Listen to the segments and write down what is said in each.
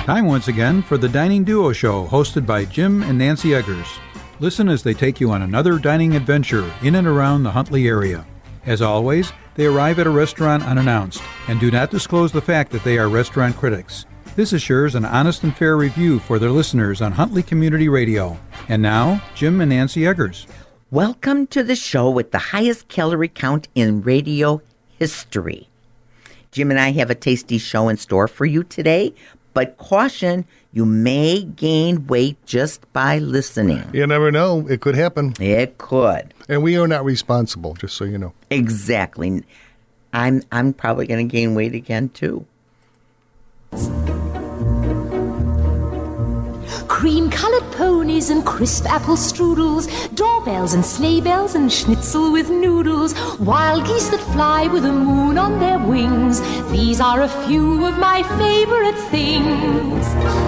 Time once again for the Dining Duo Show, hosted by Jim and Nancy Eggers. Listen as they take you on another dining adventure in and around the Huntley area. As always, they arrive at a restaurant unannounced and do not disclose the fact that they are restaurant critics. This assures an honest and fair review for their listeners on Huntley Community Radio. And now, Jim and Nancy Eggers. Welcome to the show with the highest calorie count in radio history. Jim and I have a tasty show in store for you today, but caution, you may gain weight just by listening. You never know. It could happen. It could. And we are not responsible, just so you know. Exactly. I'm probably going to gain weight again, too. Cream-colored ponies and crisp apple strudels, doorbells and sleigh bells and schnitzel with noodles, wild geese that fly with the moon on their wings. These are a few of my favorite things.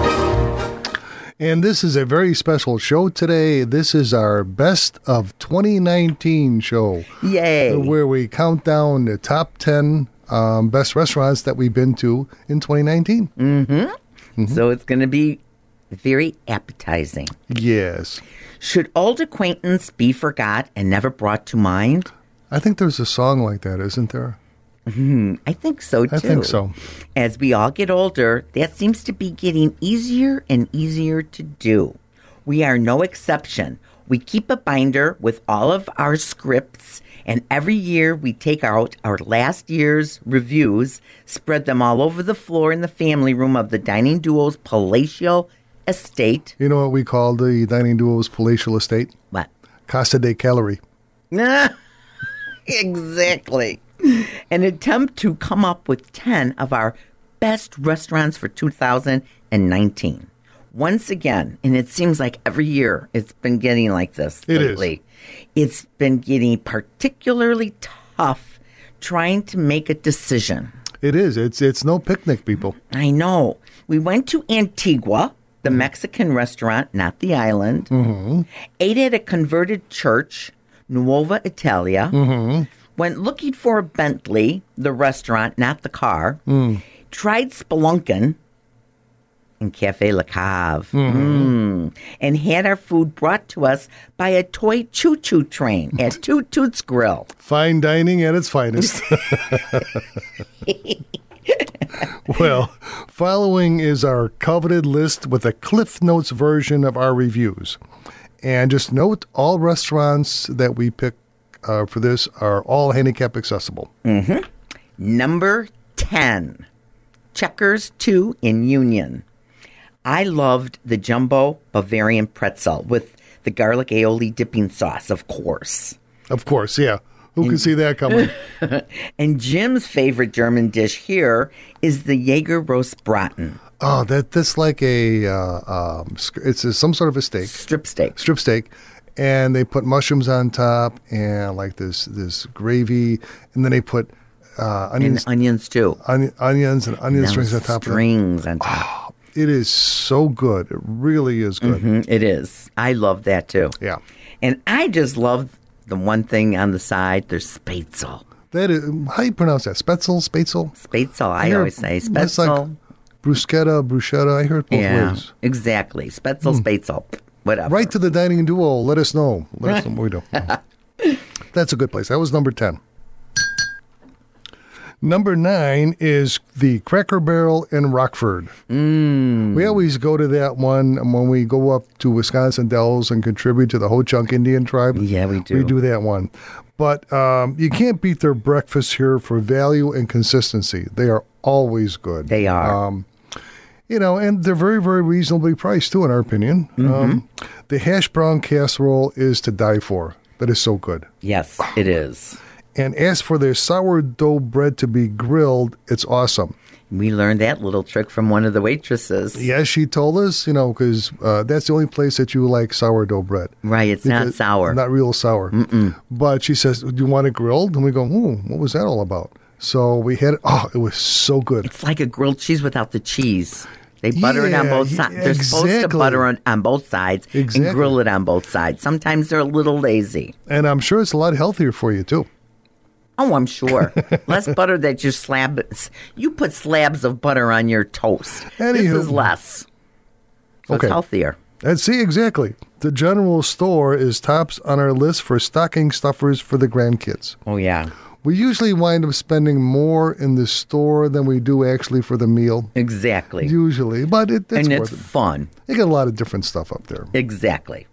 And this is a very special show today. This is our Best of 2019 show. Yay! Where we count down the top 10 best restaurants that we've been to in 2019. Mm-hmm. So it's going to be very appetizing. Yes. Should old acquaintance be forgot and never brought to mind? I think there's a song like that, isn't there? I think so, too. I think so. As we all get older, that seems to be getting easier and easier to do. We are no exception. We keep a binder with all of our scripts, and every year we take out our last year's reviews, spread them all over the floor in the family room of the Dining Duo's palatial estate. You know what we call the Dining Duo's palatial estate? What? Casa de Calorie. Exactly. An attempt to come up with 10 of our best restaurants for 2019. Once again, and it seems like every year it's been getting like this lately. It's been getting particularly tough trying to make a decision. It is. It's no picnic, people. I know. We went to Antigua, the Mexican restaurant, not the island. Mm-hmm. Ate at a converted church, Nuova Italia. Mm-hmm. Went looking for a Bentley, the restaurant, not the car. Tried Spelunkin in Cafe La Cave. And had our food brought to us by a toy choo-choo train at Toot Toot's Grill. Fine dining at its finest. Well, following is our coveted list with a Cliff Notes version of our reviews. And just note, all restaurants that we pick for this are all handicap accessible. Mm-hmm. Number 10, Checkers 2 in Union. I loved the jumbo Bavarian pretzel with the garlic aioli dipping sauce, of course. Of course, yeah. Who can see that coming? And Jim's favorite German dish here is the Jaeger roast braten. Oh, that's like it's some sort of a steak. Strip steak. Strip steak. And they put mushrooms on top and like this gravy. And then they put onions. And onions, too. Onions and onion strings on top. Strings on top. Oh, it is so good. It really is good. Mm-hmm, it is. I love that, too. Yeah. And I just love the one thing on the side. There's Spätzle. That is, how do you pronounce that? Spätzle? Spätzle, I always say. Spätzle. It's like bruschetta. I heard it both ways. Exactly. Spätzle. Whatever. Right to the Dining Duo. Let us know. Let us know what we do. That's a good place. That was number 10. Number 9 is the Cracker Barrel in Rockford. We always go to that one when we go up to Wisconsin Dells and contribute to the Ho Chunk Indian tribe. Yeah, we do. We do that one. But you can't beat their breakfast here for value and consistency. They are always good. They are. And they're very, very reasonably priced, too, in our opinion. The hash brown casserole is to die for. That is so good. Yes, it is. And as for their sourdough bread to be grilled, it's awesome. We learned that little trick from one of the waitresses. Yes, she told us, because that's the only place that you like sourdough bread. Right, it's not sour. Not real sour. But she says, do you want it grilled? And we go, what was that all about? So we had it. Oh, it was so good. It's like a grilled cheese without the cheese. They butter it on both sides. They're supposed to butter on both sides and grill it on both sides. Sometimes they're a little lazy. And I'm sure it's a lot healthier for you, too. Oh, I'm sure. Less butter that you put slabs of butter on your toast. This Anywho. is less. So Okay. it's healthier. And see, exactly. The general store is tops on our list for stocking stuffers for the grandkids. Oh, yeah. We usually wind up spending more in the store than we do actually for the meal. Exactly. Usually, but it's and worth it's it. fun. You got a lot of different stuff up there. Exactly.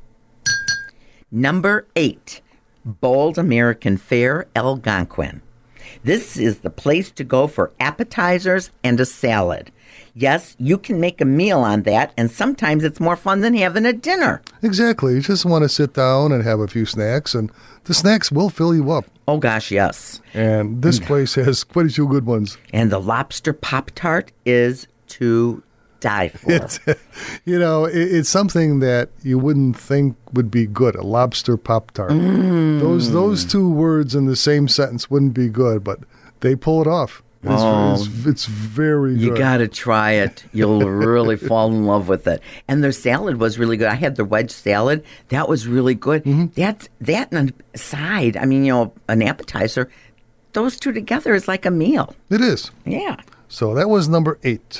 Number 8, Bold American Fare, Algonquin. This is the place to go for appetizers and a salad. Yes, you can make a meal on that, and sometimes it's more fun than having a dinner. Exactly. You just want to sit down and have a few snacks, and the snacks will fill you up. Oh, gosh, yes. And this place has quite a few good ones. And the lobster Pop-Tart is to die for. It's something that you wouldn't think would be good, a lobster Pop-Tart. Those two words in the same sentence wouldn't be good, but they pull it off. It's very good. You got to try it. You'll really fall in love with it. And their salad was really good. I had the wedge salad. That was really good. That and a side, an appetizer, those two together is like a meal. It is. Yeah. So that was number 8.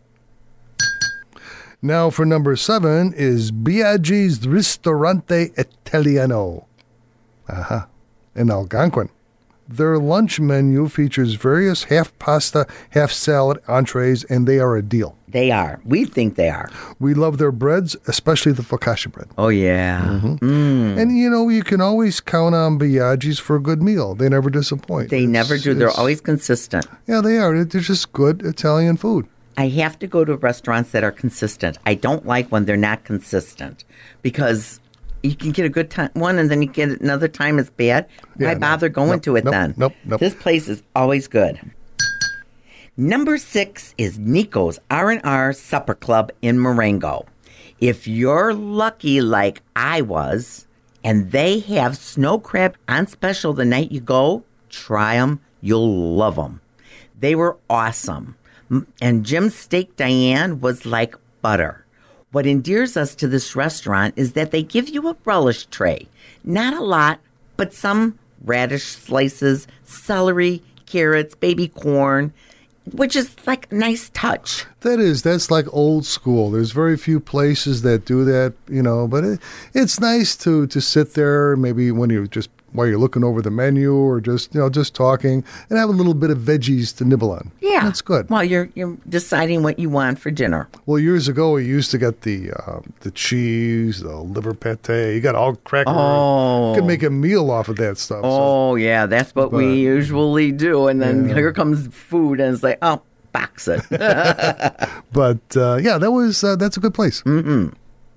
Now for number 7 is Biaggi's Ristorante Italiano. In Algonquin. Their lunch menu features various half pasta, half salad entrees, and they are a deal. They are. We think they are. We love their breads, especially the focaccia bread. Oh, yeah. And, you can always count on Biaggi's for a good meal. They never disappoint. They never do. They're always consistent. Yeah, they are. They're just good Italian food. I have to go to restaurants that are consistent. I don't like when they're not consistent because you can get a good one and then you get another time it's bad. Why bother going to it then? Nope. This place is always good. Number 6 is Nico's R&R Supper Club in Marengo. If you're lucky like I was and they have snow crab on special the night you go, try them. You'll love them. They were awesome. And Jim's Steak Diane was like butter. What endears us to this restaurant is that they give you a relish tray. Not a lot, but some radish slices, celery, carrots, baby corn, which is like a nice touch. That's like old school. There's very few places that do that, but it's nice to sit there maybe while you're looking over the menu or just talking and have a little bit of veggies to nibble on. Yeah. That's good. While you're deciding what you want for dinner. Well, years ago, we used to get the cheese, the liver pate. You got all crackers. Oh. You could make a meal off of that stuff. Oh, yeah. That's what we usually do. And then here comes food and it's like, oh, box it. But, that's a good place. Mm-hmm.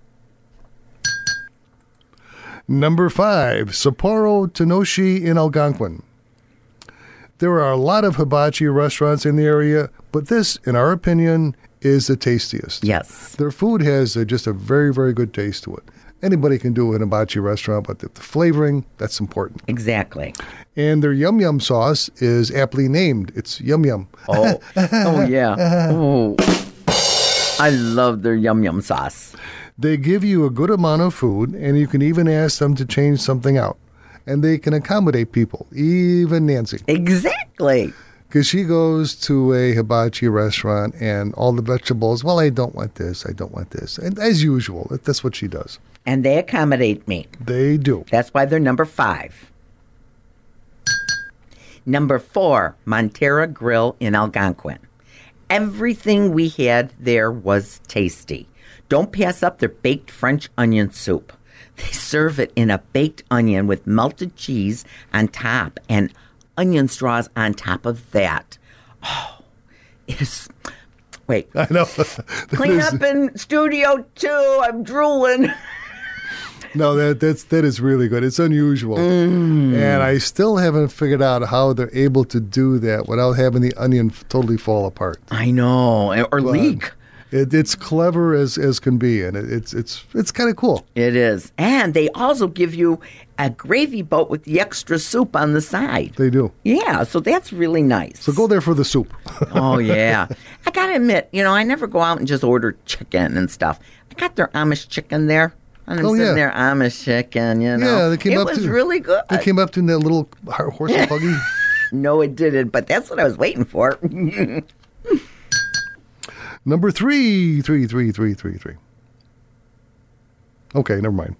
Number 5, Sapporo Tenoshi in Algonquin. There are a lot of hibachi restaurants in the area, but this, in our opinion, is the tastiest. Yes. Their food has just a very, very good taste to it. Anybody can do an hibachi restaurant, but the flavoring, that's important. Exactly. And their yum yum sauce is aptly named. It's yum yum. Oh, yeah. Oh, I love their yum yum sauce. They give you a good amount of food, and you can even ask them to change something out. And they can accommodate people, even Nancy. Exactly. Because she goes to a hibachi restaurant and all the vegetables, well, I don't want this, I don't want this. And as usual, that's what she does. And they accommodate me. They do. That's why they're number 5. Number 4, Montera Grill in Algonquin. Everything we had there was tasty. Don't pass up their baked French onion soup. They serve it in a baked onion with melted cheese on top and onion straws on top of that. Oh, it is... Wait. I know. Clean up in Studio 2. I'm drooling. No, that is really good. It's unusual. And I still haven't figured out how they're able to do that without having the onion totally fall apart. I know. Or leak. It's clever as can be, and it's kind of cool. It is. And they also give you a gravy boat with the extra soup on the side. They do. Yeah, so that's really nice. So go there for the soup. Oh, yeah. I got to admit, I never go out and just order chicken and stuff. I got their Amish chicken there. And I'm sitting there Amish chicken, you know. Yeah, they came it up was to, really good. They came up to that little horse and buggy. No, it didn't, but that's what I was waiting for. Number 3. Okay, never mind.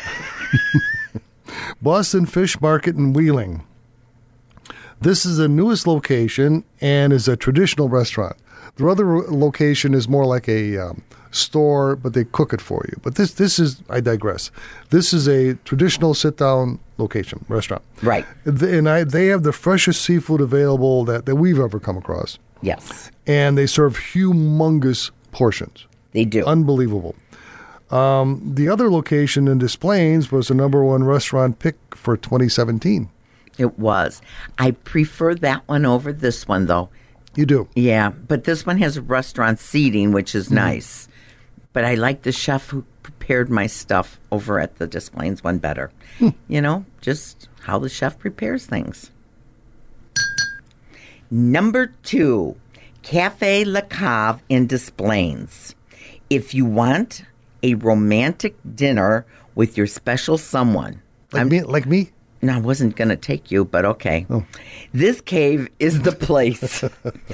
Boston Fish Market in Wheeling. This is the newest location and is a traditional restaurant. The other location is more like a store, but they cook it for you. But this is, I digress. This is a traditional sit-down location, restaurant. Right. And they have the freshest seafood available that we've ever come across. Yes. And they serve humongous portions. They do. Unbelievable. The other location in Des Plaines was the number one restaurant pick for 2017. It was. I prefer that one over this one, though. You do? Yeah, but this one has restaurant seating, which is nice. But I like the chef who prepared my stuff over at the Des Plaines one better. You know, just how the chef prepares things. Number 2, Cafe Le Cave in Des Plaines. If you want a romantic dinner with your special someone. Like me? No, I wasn't going to take you, but okay. Oh. This cave is the place.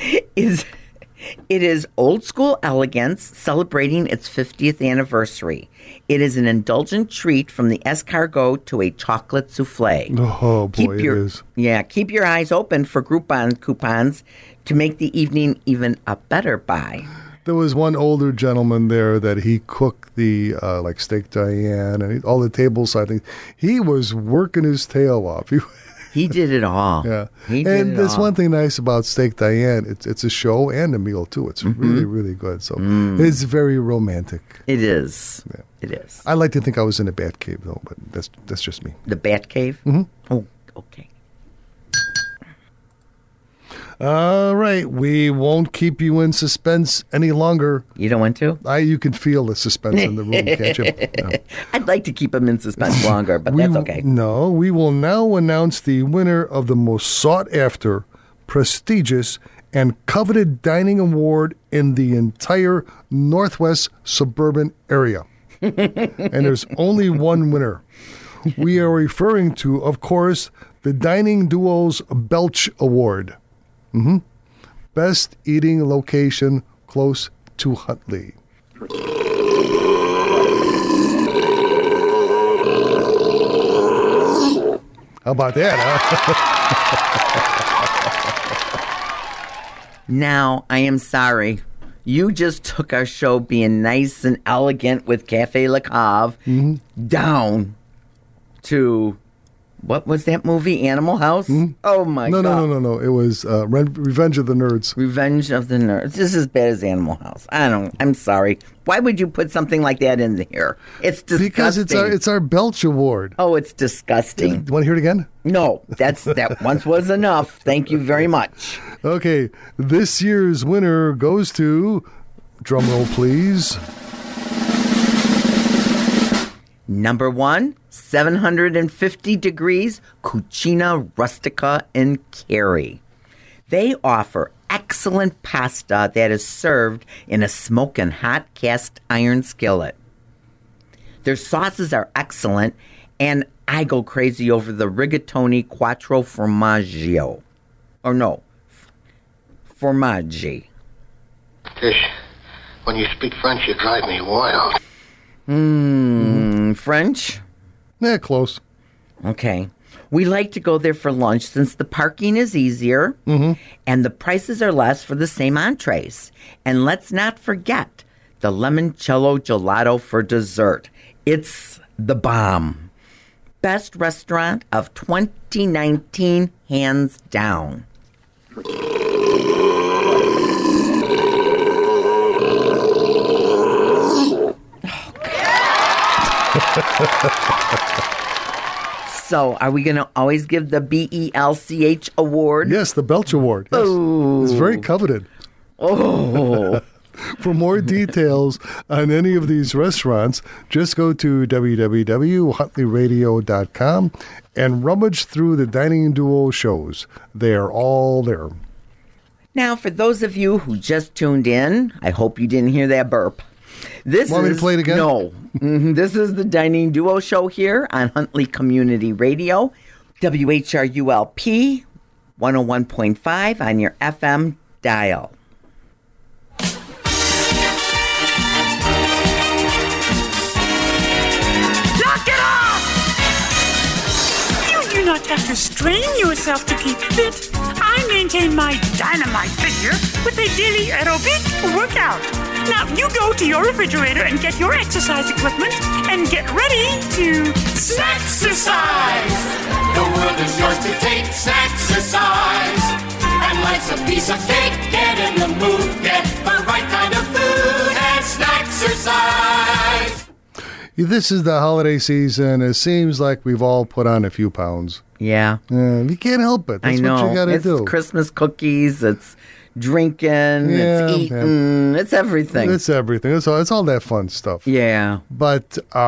It is old school elegance celebrating its 50th anniversary. It is an indulgent treat from the escargot to a chocolate souffle. Oh, boy, it is. Yeah, keep your eyes open for Groupon coupons to make the evening even a better buy. There was one older gentleman there that he cooked the like steak Diane and all the tableside things. He was working his tail off. He did it all. Yeah, he did and there's one thing nice about steak Diane. It's a show and a meal too. It's really, really good. So it's very romantic. It is. Yeah. It is. I like to think I was in a bat cave though, but that's just me. The bat cave? Mm-hmm. Oh, okay. All right, we won't keep you in suspense any longer. You don't want to? You can feel the suspense in the room, can't you? No. I'd like to keep them in suspense longer, but that's okay. No, we will now announce the winner of the most sought-after, prestigious, and coveted dining award in the entire Northwest suburban area. And there's only one winner. We are referring to, of course, the Dining Duo's Belch Award. Best eating location close to Huntley. How about that, huh? Now, I am sorry. You just took our show being nice and elegant with Cafe Le Cave down to... What was that movie? Animal House? Oh, my God. No. It was Revenge of the Nerds. Revenge of the Nerds. This is as bad as Animal House. I'm sorry. Why would you put something like that in here? It's disgusting. Because it's our Belch Award. Oh, it's disgusting. You want to hear it again? No, that once was enough. Thank you very much. Okay, this year's winner goes to, drumroll please, Number 1, 750 Degrees Cucina Rustica in Cary. They offer excellent pasta that is served in a smoking hot cast iron skillet. Their sauces are excellent, and I go crazy over the rigatoni quattro formaggio. Or no, formaggi. Tish, when you speak French, you drive me wild. French? Yeah, close. Okay. We like to go there for lunch since the parking is easier and the prices are less for the same entrees. And let's not forget the limoncello gelato for dessert. It's the bomb. Best restaurant of 2019, hands down. So, are we going to always give the BELCH award? Yes, the Belch Award. Yes. Oh. It's very coveted. Oh. For more details on any of these restaurants, just go to www.huntleyradio.com and rummage through the Dining Duo shows. They are all there. Now, for those of you who just tuned in, I hope you didn't hear that burp. Want me to play it again? No. This is the Dining Duo Show here on Huntley Community Radio, WHRULP 101.5 on your FM dial. Knock it off! You do not have to strain yourself to keep fit. I maintain my dynamite figure with a daily aerobic workout. Now, you go to your refrigerator and get your exercise equipment and get ready to Snack-cercise! The world is yours to take, Snack-cercise! And life's a piece of cake, get in the mood, get the right kind of food and Snack-cercise! This is the holiday season. It seems like we've all put on a few pounds. Yeah. You can't help it. That's I know. what you got to do. It's Christmas cookies. It's drinking. It's eating. It's everything. It's everything. It's all that fun stuff. Yeah. But there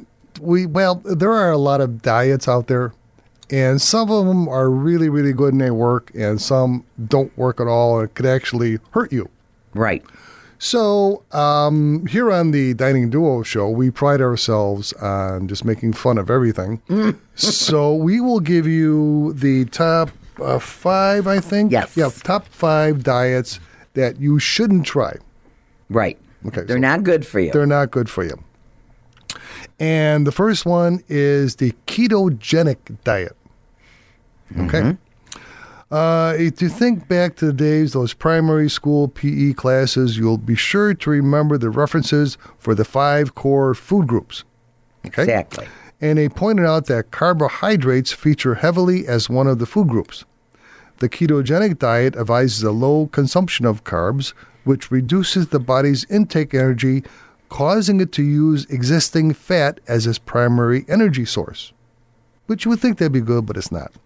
are a lot of diets out there, and some of them are really, really good and they work, and some don't work at all and it could actually hurt you. Right. So here on the Dining Duo Show, we pride ourselves on just making fun of everything. So we will give you the top 5, I think. Yes. Yeah, top 5 diets that you shouldn't try. Right. Okay. They're not good for you. They're not good for you. And the first one is the ketogenic diet. Okay. If you think back to the days, those primary school PE classes, you'll be sure to remember the references for the 5 core food groups. Okay? Exactly. And they pointed out that carbohydrates feature heavily as one of the food groups. The ketogenic diet advises a low consumption of carbs, which reduces the body's intake energy, causing it to use existing fat as its primary energy source. Which you would think that'd be good, but it's not.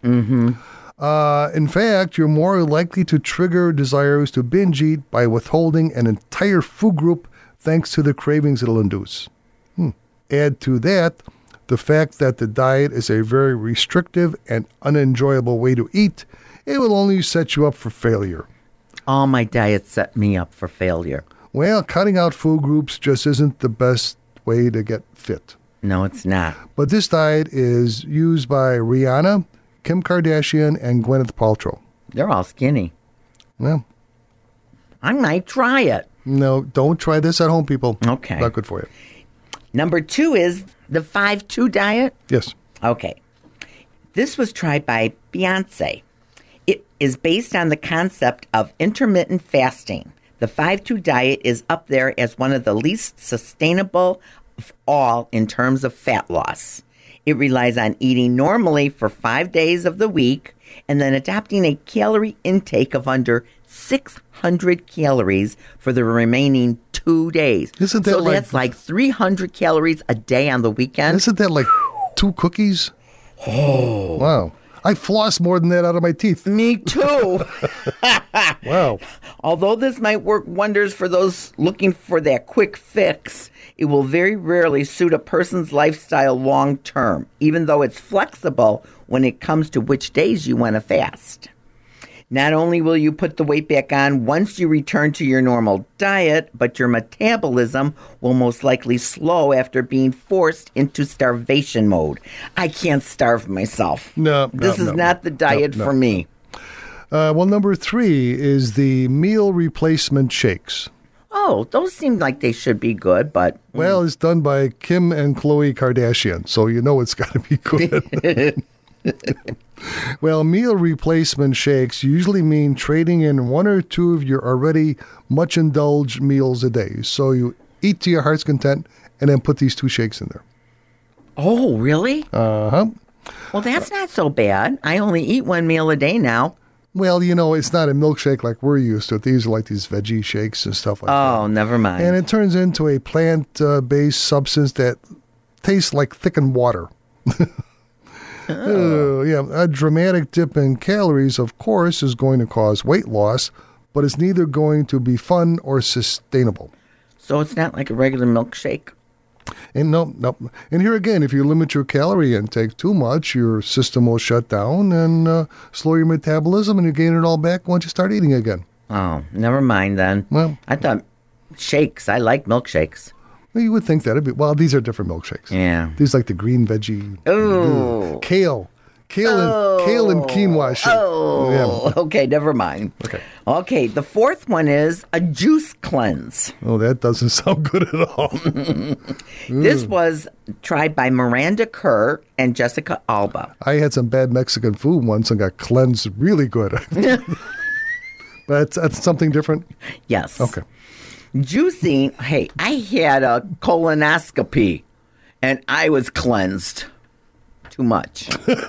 In fact, you're more likely to trigger desires to binge eat by withholding an entire food group thanks to the cravings it'll induce. Add to that the fact that the diet is a very restrictive and unenjoyable way to eat, it will only set you up for failure. All my diets set me up for failure. Well, cutting out food groups just isn't the best way to get fit. No, it's not. But this diet is used by Rihanna, Kim Kardashian, and Gwyneth Paltrow. They're all skinny. Well, I might try it. no, don't try this at home, people. Okay. Not good for you. Number 2 is the 5-2 diet. Yes. Okay. This was tried by Beyonce. It is based on the concept of intermittent fasting. The 5-2 diet is up there as one of the least sustainable of all in terms of fat loss. It relies on eating normally for 5 days of the week and then adopting a calorie intake of under 600 calories for the remaining 2 days. Isn't that so like- that's like 300 calories a day on the weekend. Isn't that like 2 cookies? Oh. Wow. I floss more than that out of my teeth. Me too. Wow. Although this might work wonders for those looking for that quick fix, it will very rarely suit a person's lifestyle long term, even though it's flexible when it comes to which days you want to fast. Not only will you put the weight back on once you return to your normal diet, but your metabolism will most likely slow after being forced into starvation mode. I can't starve myself. This is not the diet for me. Well, number 3 is the meal replacement shakes. Oh, those seem like they should be good, but... Well, it's done by Kim and Khloe Kardashian, so you know it's got to be good. Well, meal replacement shakes usually mean trading in 1 or 2 of your already much indulged meals a day. So you eat to your heart's content and then put these 2 shakes in there. Oh, really? Uh-huh. Well, that's not so bad. I only eat 1 meal a day now. Well, you know, it's not a milkshake like we're used to. These are like these veggie shakes and stuff like that. Oh, never mind. And it turns into a plant-based substance that tastes like thickened water. Yeah, a dramatic dip in calories, of course, is going to cause weight loss, but it's neither going to be fun or sustainable. So it's not like a regular milkshake? And no. And here again, if you limit your calorie intake too much, your system will shut down and slow your metabolism, and you gain it all back once you start eating again. Oh, never mind then. Well, I thought Shakes. I like milkshakes. Well, you would think that'd be. Well, these are different milkshakes. Yeah. These like the green veggie. Ooh. Kale and quinoa shake. Oh, Yeah. okay, never mind. Okay, the fourth one is a juice cleanse. Oh, that doesn't sound good at all. This was tried by Miranda Kerr and Jessica Alba. I had some bad Mexican food once and got cleansed really good. But that's something different? Yes. Okay. Juicing, hey, I had a colonoscopy and I was cleansed. Too much.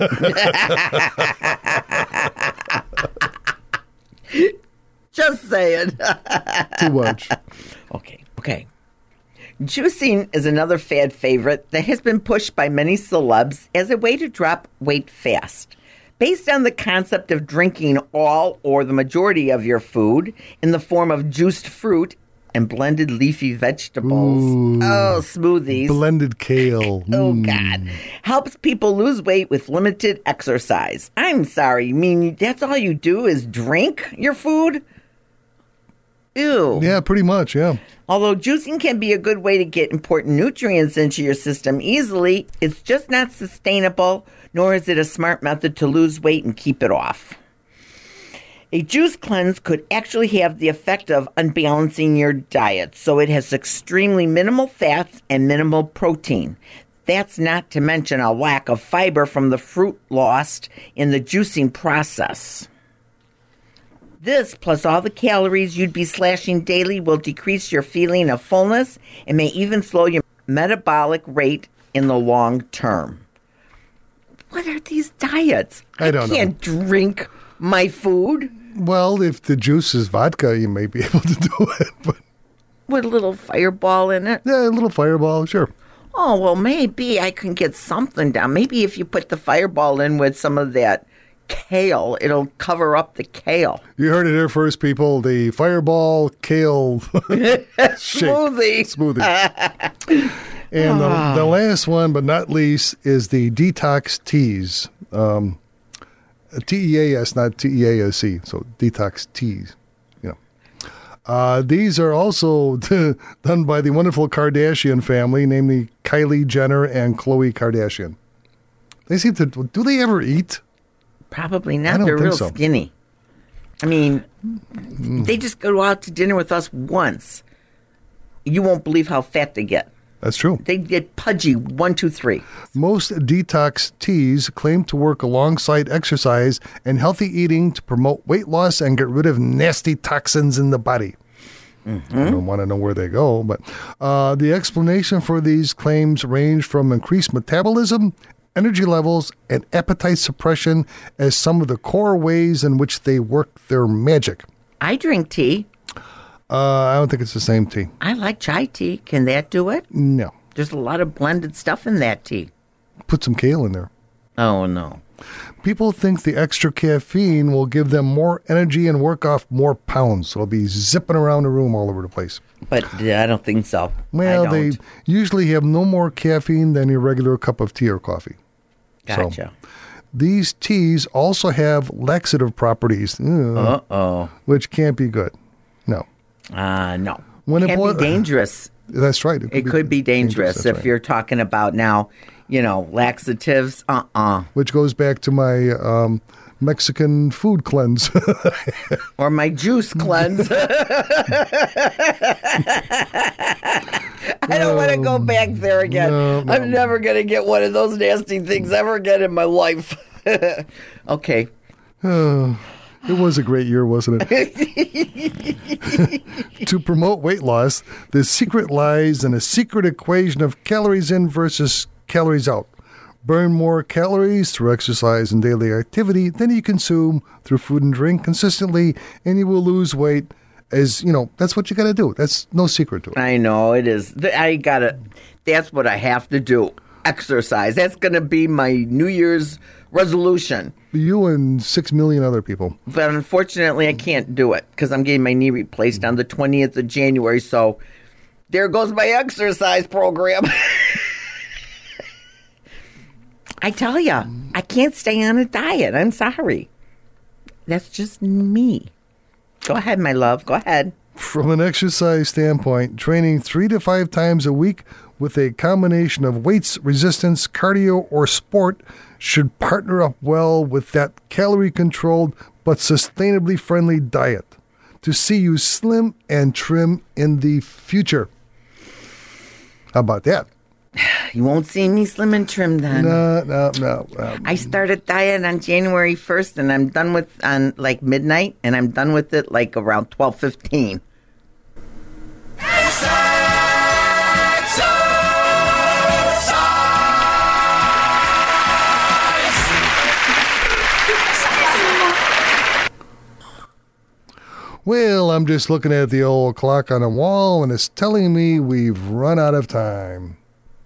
Just saying. Too much. Okay. Juicing is another fad favorite that has been pushed by many celebs as a way to drop weight fast. Based on the concept of drinking all or the majority of your food in the form of juiced fruit and blended leafy vegetables. Ooh. Oh, smoothies. Blended kale. Oh, God. Helps people lose weight with limited exercise. I'm sorry. You mean that's all you do is drink your food? Ew. Yeah, pretty much, yeah. Although juicing can be a good way to get important nutrients into your system easily, it's just not sustainable, nor is it a smart method to lose weight and keep it off. A juice cleanse could actually have the effect of unbalancing your diet, so it has extremely minimal fats and minimal protein. That's not to mention a lack of fiber from the fruit lost in the juicing process. This, plus all the calories you'd be slashing daily, will decrease your feeling of fullness and may even slow your metabolic rate in the long term. What are these diets? I don't know. can't drink my food. Well, if the juice is vodka, you may be able to do it. But With a little fireball in it. yeah, a little fireball, sure. Oh, well, maybe I can get something down. Maybe if you put the fireball in with some of that kale, it'll cover up the kale. You heard it here first, people. The fireball kale Smoothie. And the last one, but not least, is the detox teas. TEAS, not TEASC. So detox teas. These are also done by the wonderful Kardashian family, namely Kylie Jenner and Khloe Kardashian. They seem to. Do they ever eat? Probably I not. don't They're think real so. skinny. I mean, they just go out to dinner with us once. You won't believe how fat they get. That's true. They get pudgy, 1, 2, 3. Most detox teas claim to work alongside exercise and healthy eating to promote weight loss and get rid of nasty toxins in the body. I don't want to know where they go, but the explanation for these claims range from increased metabolism, energy levels, and appetite suppression as some of the core ways in which they work their magic. I drink tea. I don't think it's the same tea. I like chai tea. Can that do it? No. There's a lot of blended stuff in that tea. Put some kale in there. Oh, no. People think the extra caffeine will give them more energy and work off more pounds. So they'll be zipping around the room all over the place. But I don't think so. Well, I they don't. usually have no more caffeine than your regular cup of tea or coffee. Gotcha. These teas also have laxative properties, which can't be good. No. No. When it Can boil- be dangerous. That's right. It could be dangerous that's if right. you're talking about now, laxatives. Which goes back to my Mexican food cleanse. Or my juice cleanse. I don't want to go back there again. No. I'm never going to get one of those nasty things ever again in my life. Okay. It was a great year, wasn't it? To promote weight loss, the secret lies in a secret equation of calories in versus calories out. Burn more calories through exercise and daily activity than you consume through food and drink consistently, and you will lose weight. That's what you got to do. That's no secret to it. I know it is. That's what I have to do. Exercise. That's going to be my New Year's resolution. You and 6 million other people. But unfortunately, I can't do it because I'm getting my knee replaced on the 20th of January. So there goes my exercise program. I tell you, I can't stay on a diet. I'm sorry. That's just me. Go ahead, my love. Go ahead. From an exercise standpoint, training 3 to 5 times a week with a combination of weights, resistance, cardio, or sport should partner up well with that calorie-controlled but sustainably friendly diet to see you slim and trim in the future. How about that? You won't see me slim and trim then. No. I started diet on January 1st, and I'm done with on like midnight, and I'm done with it like around 12:15. Well, I'm just looking at the old clock on the wall, and it's telling me we've run out of time.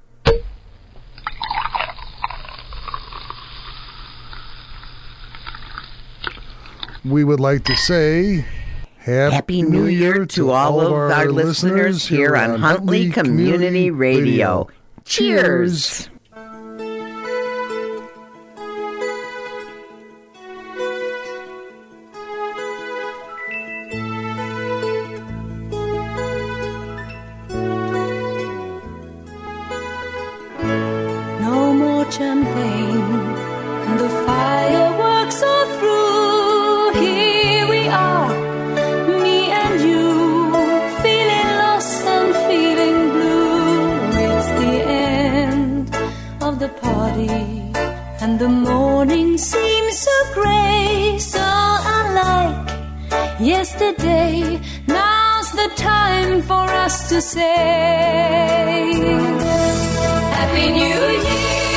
We would like to say Happy New Year to all of our listeners here on Huntley Community Radio. Cheers! No more champagne, and the fireworks are through. Here we are, me and you, feeling lost and feeling blue. It's the end of the party, and the morning seems so grey, so unlike yesterday. Now's the time for us to say Happy New Year.